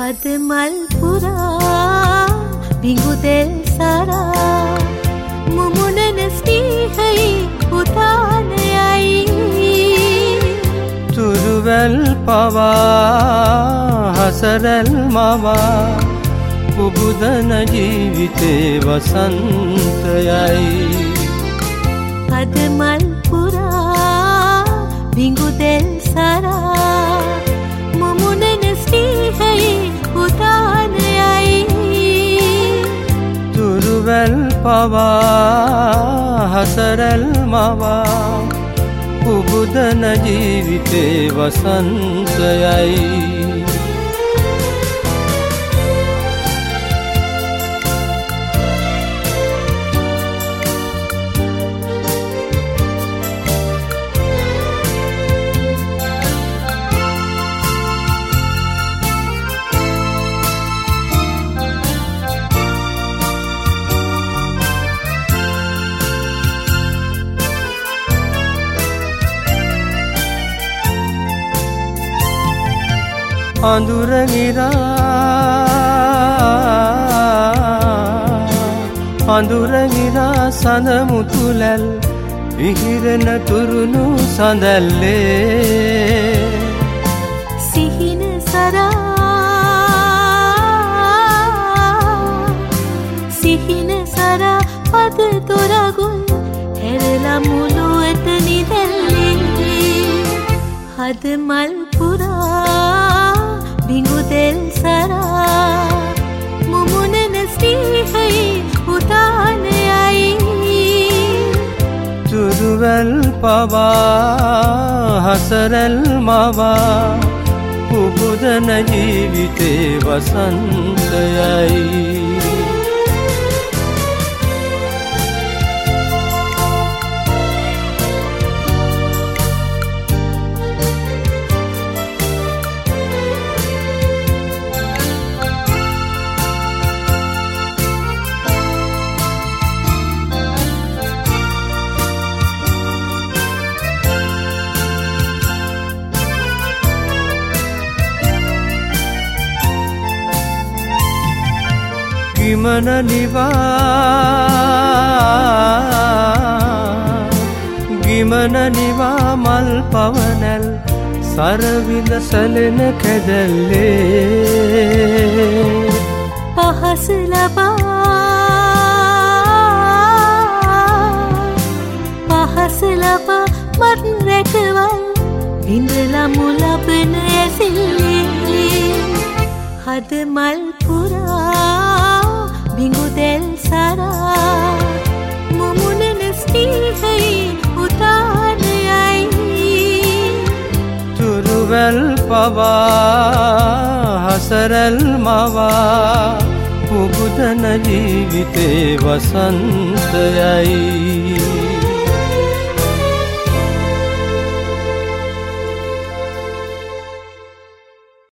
හද මල් පුරා බිඟුදෙල් සරා මුමුණන ස්නේහයි උතානයයි තුරුවැල් පවා හසරැල් මවා පුබුදන ජීවිතේ වසන්තයයි හද මල් පුරා බිඟුදෙල් සරා මුමුණන ස්නේහයි උතානයයි තුරුවැල් පවා හසරැල් මවා පුබුදන ජීවිතේ වසන්තයයි අඳුරගිරා සඳ මුතුලැල් විහිරෙන තුරුණු සඳල්ලේ සිහින සරා පද තොරගුල් හැරලා මුළුවට නිදැල්ලේ හද මල් පුරා බිඟුදෙල් සරා මුමුණන ස්නේහයි උතානයයි තුරුවැල් පවා හසරැල් මවා පුබුදන ජීවිතේ වසන්තයයි ගිමන නිවා මල් පවනැල් සරවිඳ සැලෙන කැදැල්ලේ පහස ලබා මත් රැකවල් ඉඳලා මුලබන ඇසිල්ලේ හද මල් පුරා බිඟුදෙල් සරා මුමුණන ස්නේහයි උතානයයි තුරුවැල් පවා හසරැල් මවා පුබුදන ජීවිතේ වසන්තයයි